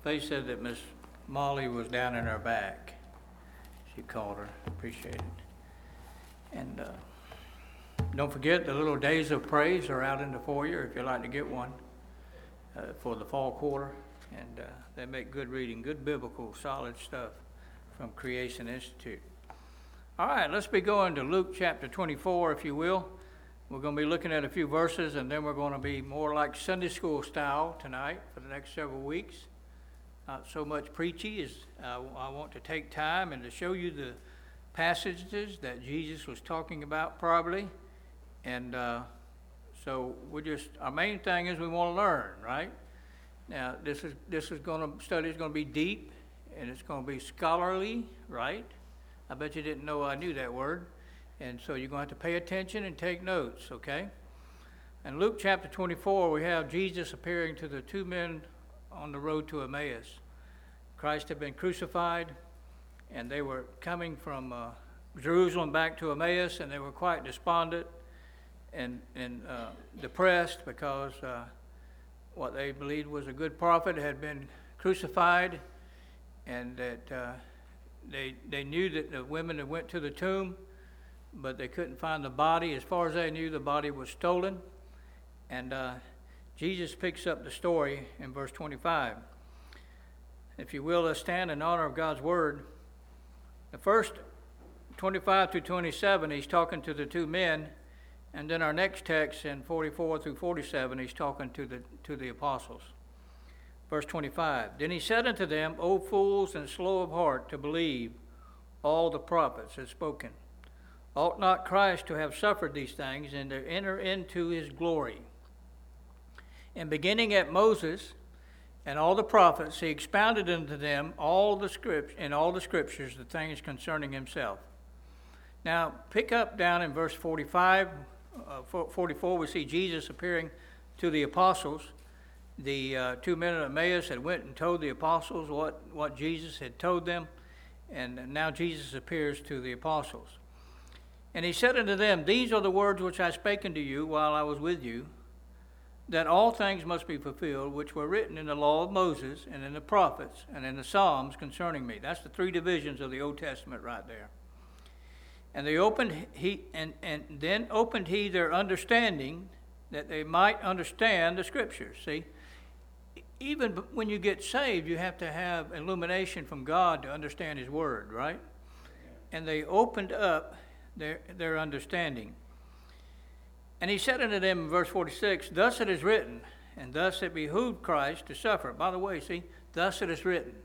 Faye said that Miss Molly was down in her back. She called her. Appreciate it. And don't forget the little days of praise are out in the foyer if you'd like to get one for the fall quarter. And they make good reading, good biblical, solid stuff from Creation Institute. All right, let's be going to Luke chapter 24, if you will. We're going to be looking at a few verses, and then we're going to be more like Sunday school style tonight for the next several weeks. Not so much preachy as I want to take time and to show you the passages that Jesus was talking about probably. And so our main thing is we want to learn, right? Now, study is going to be deep, and it's going to be scholarly, right? I bet you didn't know I knew that word. And so you're going to have to pay attention and take notes, okay? In Luke chapter 24, we have Jesus appearing to the two men on the road to Emmaus. Christ had been crucified, and they were coming from Jerusalem back to Emmaus, and they were quite despondent and depressed because what they believed was a good prophet had been crucified, and that they knew that the women had went to the tomb, but they couldn't find the body. As far as they knew, the body was stolen. And Jesus picks up the story in verse 25. If you will, let's stand in honor of God's word. The first 25 through 27, he's talking to the two men. And then our next text in 44 through 47, he's talking to the apostles. Verse 25, Then he said unto them, O fools and slow of heart to believe all the prophets had spoken. Ought not Christ to have suffered these things and to enter into his glory? And beginning at Moses and all the prophets, he expounded unto them all the scriptures the things concerning himself. Now, pick up down in verse 45, 44, we see Jesus appearing to the apostles. The two men of Emmaus had went and told the apostles what Jesus had told them, and now Jesus appears to the apostles. And he said unto them, These are the words which I spake unto you while I was with you, that all things must be fulfilled which were written in the law of Moses and in the prophets and in the Psalms concerning me. That's the three divisions of the Old Testament right there. And then opened he their understanding, that they might understand the scriptures. See, even when you get saved, you have to have illumination from God to understand his word, right? And they opened up their understanding. And he said unto them in verse 46, Thus it is written, and thus it behooved Christ to suffer. By the way, see, thus it is written.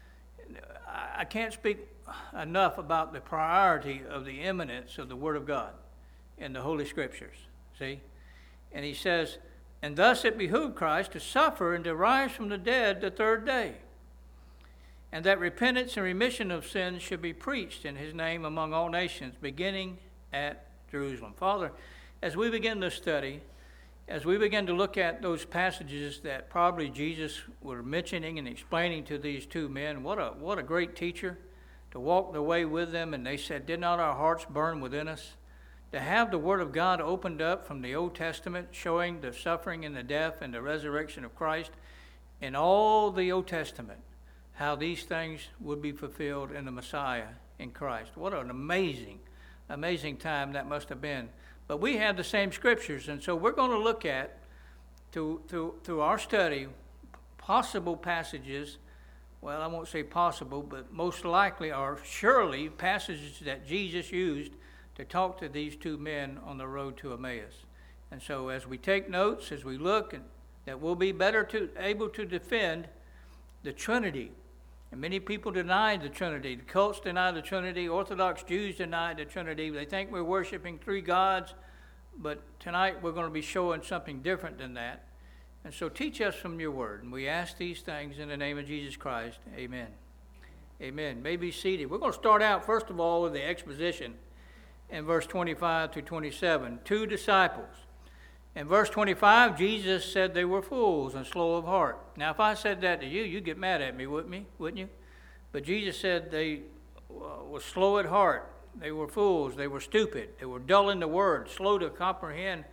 I can't speak enough about the priority of the eminence of the Word of God in the Holy Scriptures, see? And he says, And thus it behooved Christ to suffer and to rise from the dead the third day, and that repentance and remission of sins should be preached in his name among all nations, beginning at Jerusalem. Father, as we begin this study, as we begin to look at those passages that probably Jesus was mentioning and explaining to these two men, what a great teacher to walk the way with them. And they said, Did not our hearts burn within us? To have the Word of God opened up from the Old Testament, showing the suffering and the death and the resurrection of Christ in all the Old Testament, how these things would be fulfilled in the Messiah, in Christ. What an amazing, amazing time that must have been. But we have the same scriptures, and so we're going to look at, through our study, possible passages. Well, I won't say possible, but most likely are surely passages that Jesus used to talk to these two men on the road to Emmaus. And so as we take notes, as we look, and that we'll be able to defend the Trinity. And many people deny the Trinity. The cults deny the Trinity. Orthodox Jews deny the Trinity. They think we're worshiping three gods. But tonight we're going to be showing something different than that. And so teach us from your word. And we ask these things in the name of Jesus Christ. Amen. Amen. You may be seated. We're going to start out, first of all, with the exposition in verse 25 to 27. Two disciples. In verse 25, Jesus said they were fools and slow of heart. Now, if I said that to you, you'd get mad at me, wouldn't you? But Jesus said they were slow at heart. They were fools. They were stupid. They were dull in the word, slow to comprehend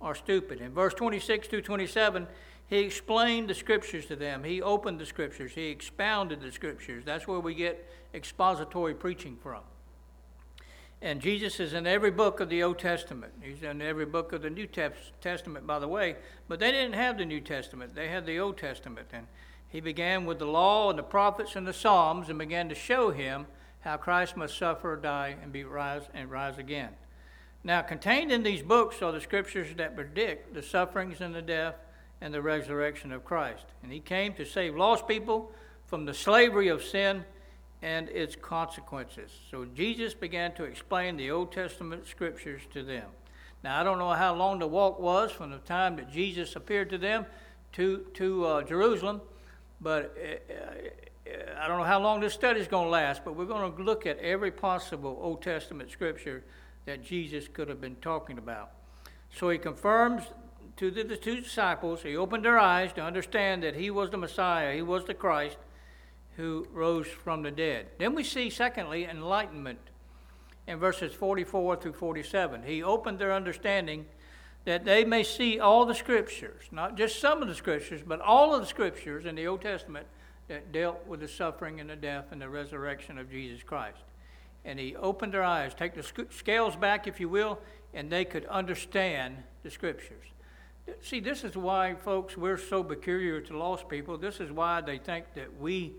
are stupid. In verse 26 through 27, he explained the Scriptures to them. He opened the Scriptures. He expounded the Scriptures. That's where we get expository preaching from. And Jesus is in every book of the Old Testament. He's in every book of the New Testament, by the way. But they didn't have the New Testament. They had the Old Testament. And he began with the law and the prophets and the Psalms and began to show him how Christ must suffer, die, and rise again. Now, contained in these books are the Scriptures that predict the sufferings and the death and the resurrection of Christ. And he came to save lost people from the slavery of sin and its consequences. So Jesus began to explain the Old Testament Scriptures to them. Now, I don't know how long the walk was from the time that Jesus appeared to them to Jerusalem, but I don't know how long this study is going to last, but we're going to look at every possible Old Testament Scripture that Jesus could have been talking about. So he confirms to the two disciples, he opened their eyes to understand that he was the Messiah, he was the Christ, who rose from the dead. Then we see, secondly, enlightenment in verses 44 through 47. He opened their understanding that they may see all the Scriptures, not just some of the Scriptures, but all of the Scriptures in the Old Testament that dealt with the suffering and the death and the resurrection of Jesus Christ. And he opened their eyes, take the scales back, if you will, and they could understand the Scriptures. See, this is why, folks, we're so peculiar to lost people. This is why they think that we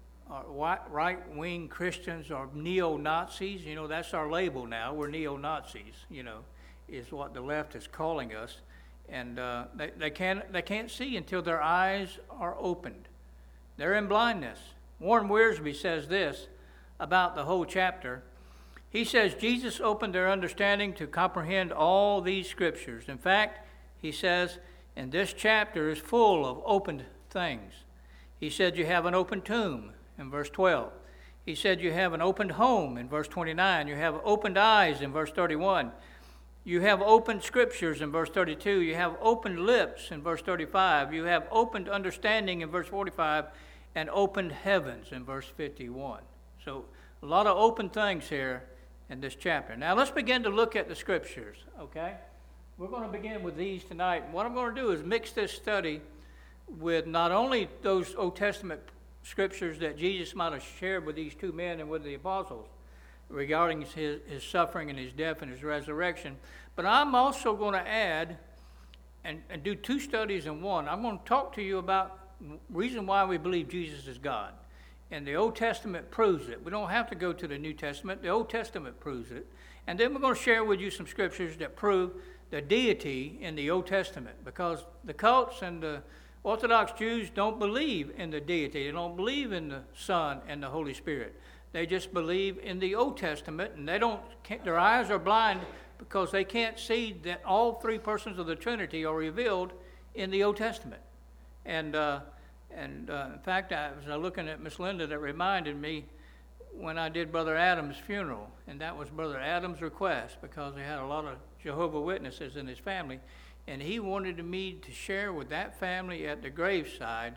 right-wing Christians are neo-Nazis. You know, that's our label now. We're neo-Nazis, you know, is what the left is calling us. And they can't see until their eyes are opened. They're in blindness. Warren Wiersbe says this about the whole chapter. He says, Jesus opened their understanding to comprehend all these Scriptures. In fact, he says, and this chapter is full of opened things. He said you have an open tomb in verse 12. He said you have an opened home in verse 29. You have opened eyes in verse 31. You have opened Scriptures in verse 32. You have opened lips in verse 35. You have opened understanding in verse 45 and opened heavens in verse 51. So a lot of open things here in this chapter. Now let's begin to look at the Scriptures, okay? We're going to begin with these tonight. And what I'm going to do is mix this study with not only those Old Testament Scriptures that Jesus might have shared with these two men and with the apostles regarding his suffering and his death and his resurrection, but I'm also going to add and do two studies in one. I'm going to talk to you about the reason why we believe Jesus is God. And the Old Testament proves it. We don't have to go to the New Testament. The Old Testament proves it. And then we're going to share with you some Scriptures that prove the deity in the Old Testament, because the cults and the Orthodox Jews don't believe in the deity. They don't believe in the Son and the Holy Spirit. They just believe in the Old Testament, and their eyes are blind because they can't see that all three persons of the Trinity are revealed in the Old Testament. And in fact, I was looking at Miss Linda, that reminded me when I did Brother Adams' funeral, and that was Brother Adams' request because he had a lot of Jehovah's Witnesses in his family. And he wanted me to share with that family at the graveside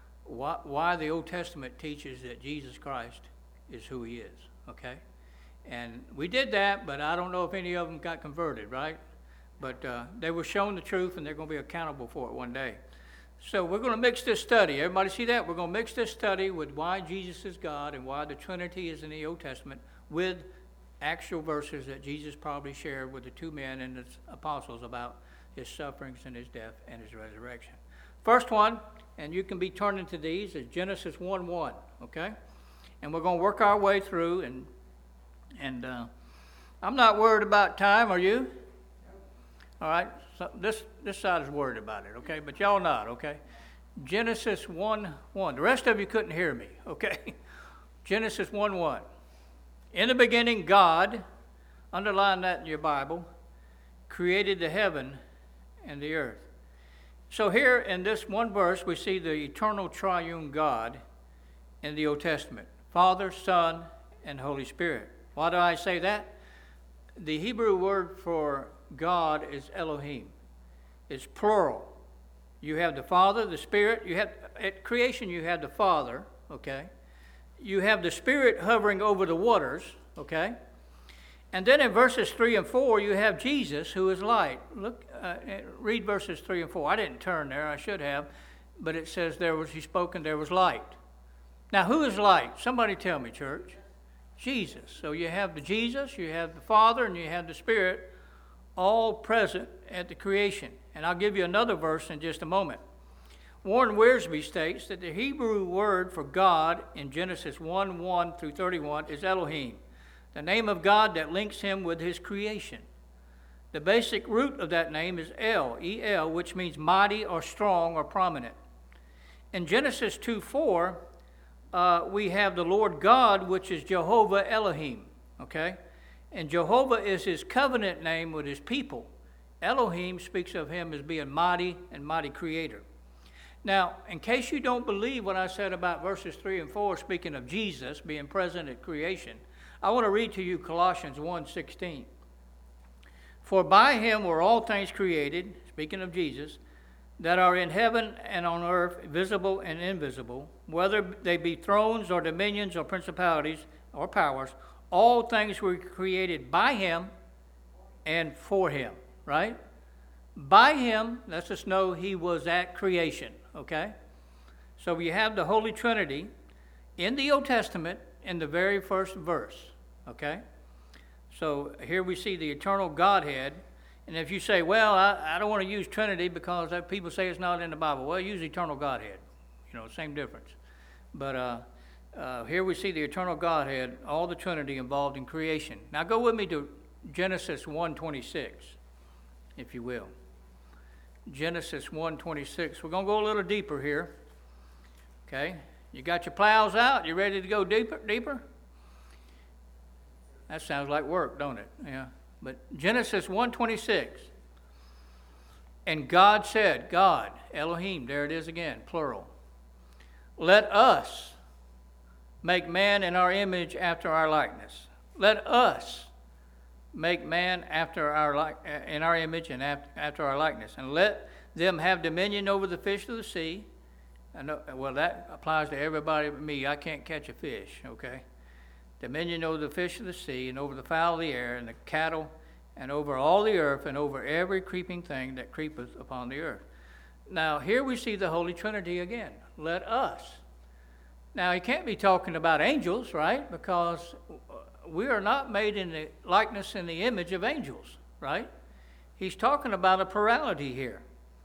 why the Old Testament teaches that Jesus Christ is who he is, okay? And we did that, but I don't know if any of them got converted, right? But they were shown the truth, and they're going to be accountable for it one day. So we're going to mix this study. Everybody see that? We're going to mix this study with why Jesus is God and why the Trinity is in the Old Testament with actual verses that Jesus probably shared with the two men and the apostles about his sufferings and his death and his resurrection. First one, and you can be turning to these, is Genesis 1:1, okay? And we're going to work our way through, and I'm not worried about time, are you? All right, so this side is worried about it, okay? But y'all not, okay? Genesis 1:1. The rest of you couldn't hear me, okay? Genesis 1:1. In the beginning, God, underline that in your Bible, created the heaven and the earth. So here in this one verse, we see the eternal triune God in the Old Testament. Father, Son, and Holy Spirit. Why do I say that? The Hebrew word for God is Elohim. It's plural. You have the Father, the Spirit. At creation, you have the Father, okay? You have the Spirit hovering over the waters, okay? And then in verses 3 and 4, you have Jesus, who is light. Look, read verses 3 and 4. I didn't turn there. I should have. But it says he spoke and there was light. Now, who is light? Somebody tell me, church. Jesus. So you have the Jesus, you have the Father, and you have the Spirit all present at the creation. And I'll give you another verse in just a moment. Warren Wiersbe states that the Hebrew word for God in Genesis 1:1 through 31 is Elohim, the name of God that links him with his creation. The basic root of that name is El, E-L, which means mighty or strong or prominent. In Genesis 2:4, we have the Lord God, which is Jehovah Elohim, okay? And Jehovah is his covenant name with his people. Elohim speaks of him as being mighty and mighty creator. Now, in case you don't believe what I said about verses 3 and 4, speaking of Jesus being present at creation, I want to read to you Colossians 1:16. For by him were all things created, speaking of Jesus, that are in heaven and on earth, visible and invisible, whether they be thrones or dominions or principalities or powers, all things were created by him and for him, right? By him lets us know he was at creation, okay? So you have the Holy Trinity in the Old Testament in the very first verse, okay? So here we see the eternal Godhead. And if you say, well, I don't want to use Trinity because people say it's not in the Bible. Well, use eternal Godhead. Same difference. But here we see the eternal Godhead, all the Trinity involved in creation. Now go with me to Genesis 1:26, if you will. Genesis 1:26. We're going to go a little deeper here. Okay? You got your plows out? You ready to go deeper? That sounds like work, don't it? Yeah. But Genesis 1:26. And God said, God, Elohim, there it is again, plural. Let us make man in our image after our likeness. Let us make man in our image and after our likeness. And let them have dominion over the fish of the sea. Well, that applies to everybody but me. I can't catch a fish, okay? Dominion over the fish of the sea and over the fowl of the air and the cattle and over all the earth and over every creeping thing that creepeth upon the earth. Now, here we see the Holy Trinity again. Let us. Now, he can't be talking about angels, right? Because we are not made in the likeness and the image of angels, right? He's talking about a plurality here.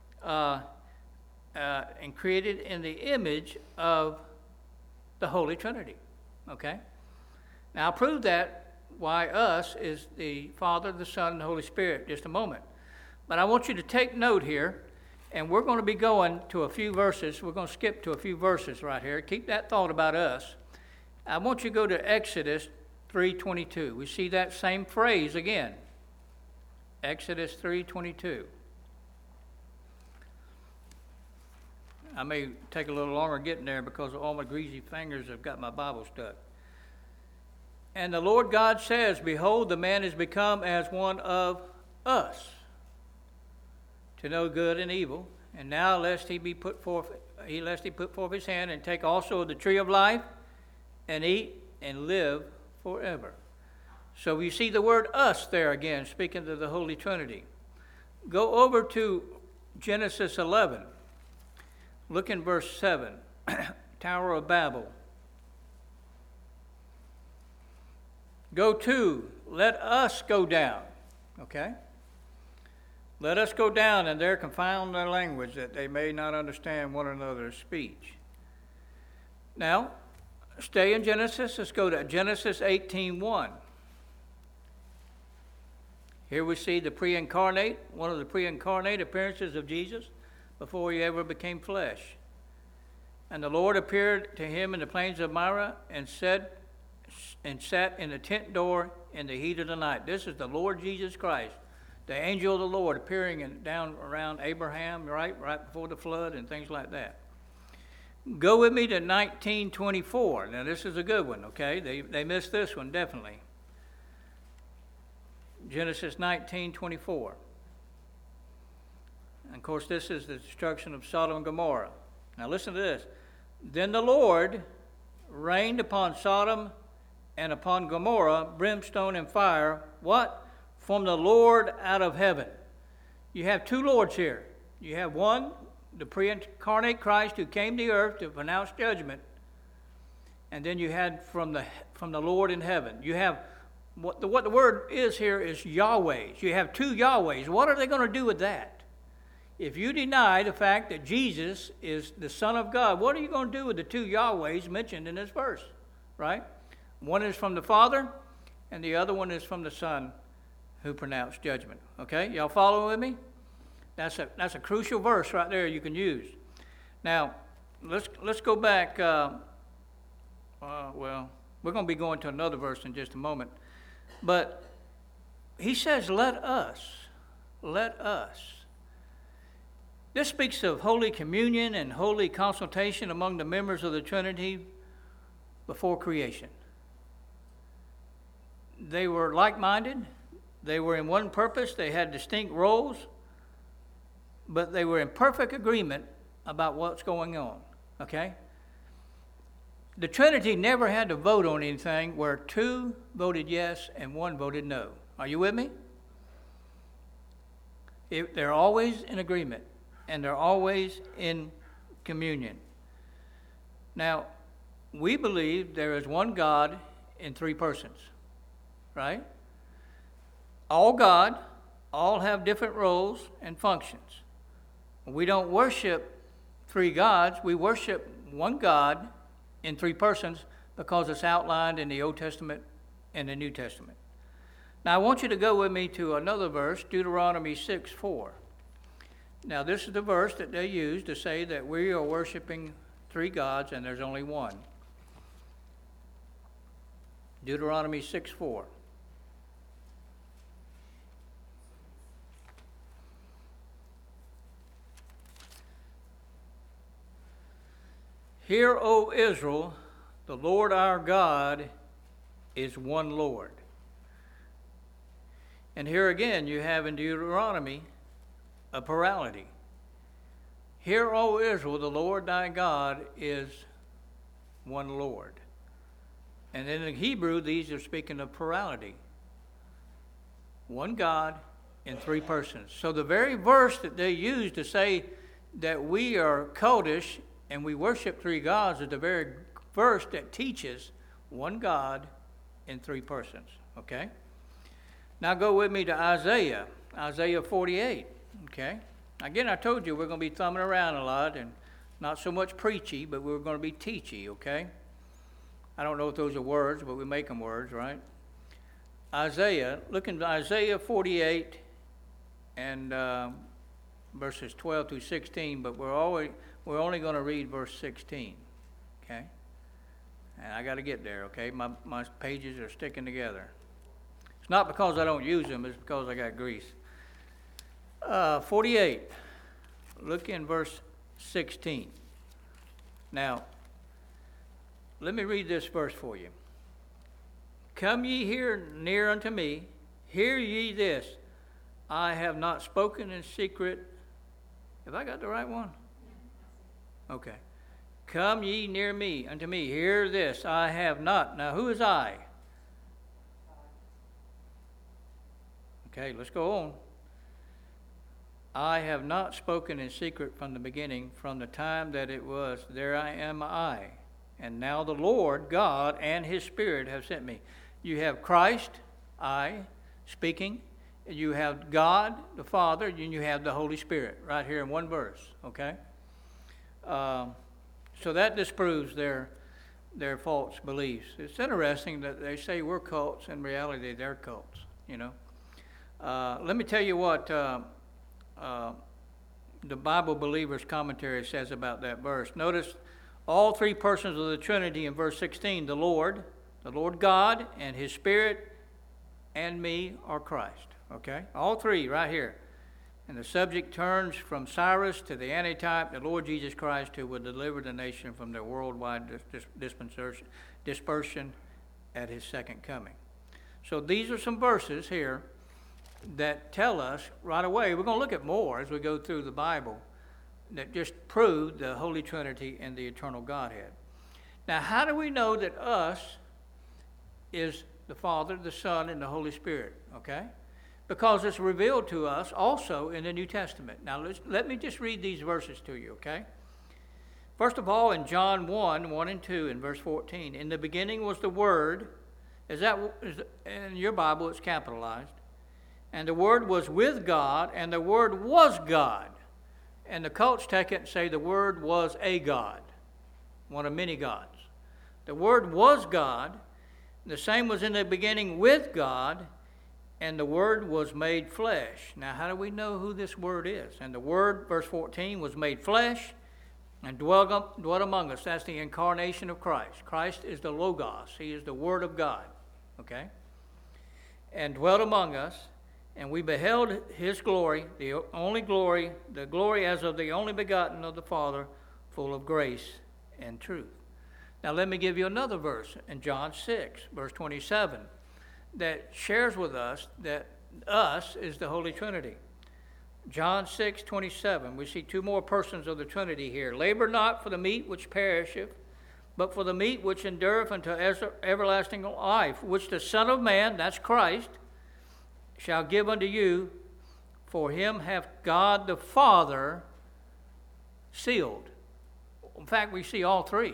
And created in the image of the Holy Trinity, okay? Now, I'll prove that why us is the Father, the Son, and the Holy Spirit in just a moment. But I want you to take note here, and we're going to be going to a few verses. We're going to skip to a few verses right here. Keep that thought about us. I want you to go to Exodus 3:22. We see that same phrase again. Exodus 3:22. I may take a little longer getting there because all my greasy fingers have got my Bible stuck. And the Lord God says, behold, the man is become as one of us, to know good and evil. And now lest he put forth his hand and take also of the tree of life and eat and live forever. So you see the word us there again, speaking to the Holy Trinity. Go over to Genesis 11. Look in verse 7, Tower of Babel. Let us go down, okay? Let us go down, and there confound their language, that they may not understand one another's speech. Now, stay in Genesis. Let's go to Genesis 18:1. Here we see the pre-incarnate, one of the pre-incarnate appearances of Jesus before he ever became flesh. And the Lord appeared to him in the plains of Mara and sat in the tent door in the heat of the night. This is the Lord Jesus Christ, the angel of the Lord appearing down around Abraham, right before the flood and things like that. Go with me to 19:24. Now this is a good one, okay? They missed this one, definitely. Genesis 19:24. And of course, this is the destruction of Sodom and Gomorrah. Now listen to this. Then the Lord rained upon Sodom and upon Gomorrah brimstone and fire. What? From the Lord out of heaven. You have two Lords here. You have one, the pre-incarnate Christ who came to earth to pronounce judgment. And then you had from the Lord in heaven. You have what the word is here is Yahwehs. You have two Yahwehs. What are they going to do with that? If you deny the fact that Jesus is the Son of God, what are you going to do with the two Yahwehs mentioned in this verse? Right? One is from the Father, and the other one is from the Son who pronounced judgment. Okay? Y'all follow with me? That's a crucial verse right there you can use. Now, let's go back. Well, we're going to be going to another verse in just a moment. But he says, let us. This speaks of Holy Communion and holy consultation among the members of the Trinity before creation. They were like-minded. They were in one purpose. They had distinct roles. But they were in perfect agreement about what's going on. Okay? The Trinity never had to vote on anything where two voted yes and one voted no. Are you with me? They're always in agreement, and they're always in communion. Now, we believe there is one God in three persons, right? All God, all have different roles and functions. We don't worship three gods. We worship one God in three persons because it's outlined in the Old Testament and the New Testament. Now, I want you to go with me to another verse, Deuteronomy 6:4. Now, this is the verse that they use to say that we are worshiping three gods and there's only one. Deuteronomy 6:4. Hear, O Israel, the Lord our God is one Lord. And here again you have in Deuteronomy a plurality. Hear, O Israel, the Lord thy God is one Lord. And in the Hebrew, these are speaking of plurality. One God in three persons. So the very verse that they use to say that we are cultish and we worship three gods is the very verse that teaches one God in three persons. Okay? Now go with me to Isaiah 48. Okay? Again, I told you we're going to be thumbing around a lot and not so much preachy, but we're going to be teachy, okay? I don't know if those are words, but we make them words, right? Look in Isaiah 48 and verses 12 through 16, but we're only going to read verse 16, okay? And I got to get there, okay? My pages are sticking together. It's not because I don't use them, it's because I got grease. 48, look in verse 16. Now, let me read this verse for you. Come ye here near unto me, hear ye this, I have not spoken in secret. Have I got the right one? Okay. Come ye near me unto me, hear this, I have not. Now, who is I? Okay, let's go on. I have not spoken in secret from the beginning, from the time that it was, there I am I. And now the Lord God and his Spirit have sent me. You have Christ, I, speaking. You have God, the Father, and you have the Holy Spirit right here in one verse, okay? So that disproves their false beliefs. It's interesting that they say we're cults. In reality, they're cults, you know. Let me tell you what the Bible Believers Commentary says about that verse. Notice all three persons of the Trinity in verse 16, the Lord God, and his Spirit, and me are Christ. Okay? All three right here. And the subject turns from Cyrus to the antitype, the Lord Jesus Christ, who will deliver the nation from their worldwide dispersion at his second coming. So these are some verses here that tell us right away, we're going to look at more as we go through the Bible, that just prove the Holy Trinity and the eternal Godhead. Now, how do we know that us is the Father, the Son, and the Holy Spirit, okay? Because it's revealed to us also in the New Testament. Now, let me just read these verses to you, okay? First of all, in John 1 and 2, in verse 14, in the beginning was the Word. In your Bible, it's capitalized. And the Word was with God, and the Word was God. And the cults take it and say the Word was a God, one of many gods. The Word was God. The same was in the beginning with God, and the Word was made flesh. Now, how do we know who this Word is? And the Word, verse 14, was made flesh and dwelt among us. That's the incarnation of Christ. Christ is the Logos. He is the Word of God, okay? And dwelt among us, and we beheld his glory, the only glory, the glory as of the only begotten of the Father, full of grace and truth. Now let me give you another verse in John 6, verse 27, that shares with us that us is the Holy Trinity. John 6, 27, we see two more persons of the Trinity here. Labor not for the meat which perisheth, but for the meat which endureth unto everlasting life, which the Son of Man, that's Christ, shall give unto you, for him hath God the Father sealed. In fact, we see all three.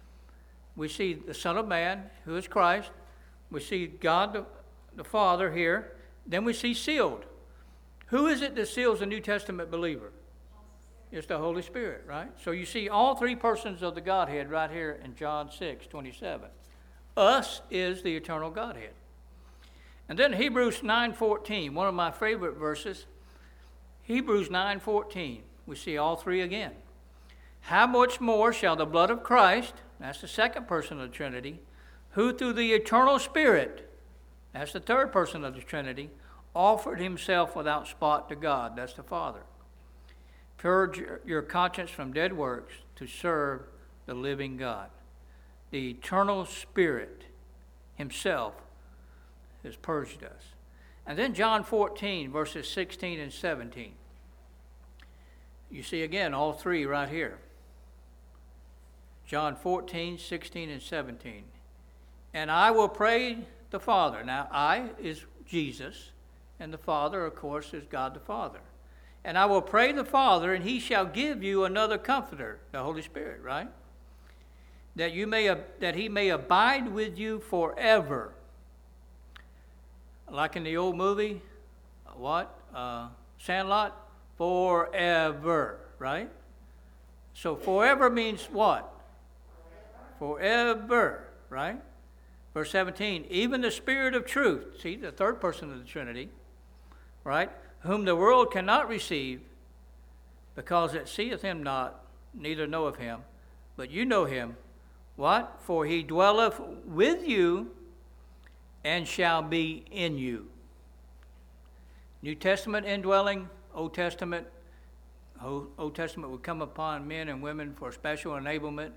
We see the Son of Man, who is Christ. We see God the Father here. Then we see sealed. Who is it that seals a New Testament believer? It's the Holy Spirit, right? So you see all three persons of the Godhead right here in John 6, 27. Us is the eternal Godhead. And then Hebrews 9:14, one of my favorite verses. Hebrews 9:14, we see all three again. How much more shall the blood of Christ, that's the second person of the Trinity, who through the eternal Spirit, that's the third person of the Trinity, offered himself without spot to God, that's the Father. Purge your conscience from dead works to serve the living God. The eternal Spirit himself has purged us. And then John 14, verses 16 and 17. You see again all three right here. John 14, 16, and 17. And I will pray the Father. Now, I is Jesus, and the Father, of course, is God the Father. And I will pray the Father, and he shall give you another comforter, the Holy Spirit, right? That he may abide with you forever. Like in the old movie, Sandlot? Forever, right? So forever means what? Forever, right? Verse 17, even the Spirit of truth, see, the third person of the Trinity, right? Whom the world cannot receive, because it seeth him not, neither knoweth him, but you know him. What? For he dwelleth with you and shall be in you. New Testament indwelling, Old Testament would come upon men and women for special enablement.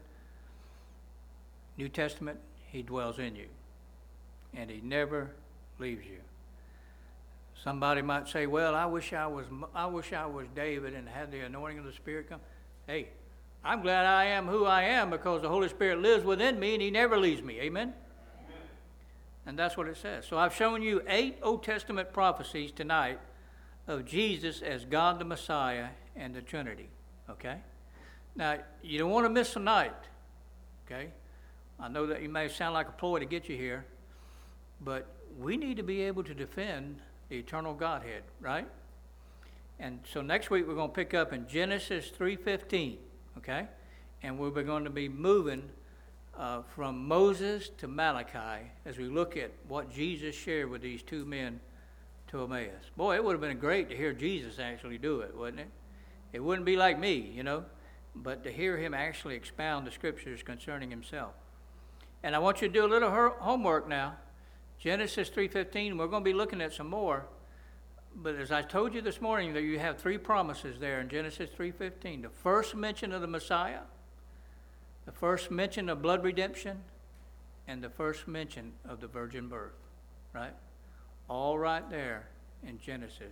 New Testament, he dwells in you, and he never leaves you. Somebody might say, well, I wish I was David and had the anointing of the Spirit come. Hey, I'm glad I am who I am because the Holy Spirit lives within me and he never leaves me. Amen? Amen. And that's what it says. So I've shown you 8 Old Testament prophecies tonight of Jesus as God the Messiah and the Trinity. Okay? Now, you don't want to miss a night. Okay? I know that you may sound like a ploy to get you here, but we need to be able to defend the eternal Godhead, right? And so next week we're going to pick up in Genesis 3:15, okay? And we're going to be moving from Moses to Malachi as we look at what Jesus shared with these two men to Emmaus. Boy, it would have been great to hear Jesus actually do it, wouldn't it? It wouldn't be like me, but to hear him actually expound the scriptures concerning himself. And I want you to do a little homework now. Genesis 3:15, we're going to be looking at some more. But as I told you this morning, that you have 3 promises there in Genesis 3:15. The first mention of the Messiah, the first mention of blood redemption, and the first mention of the virgin birth, right? All right there in Genesis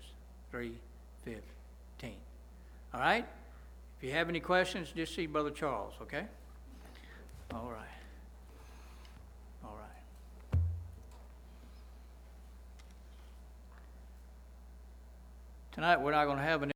3:15. All right? If you have any questions, just see Brother Charles, okay? All right. All right. Tonight, we're not gonna have an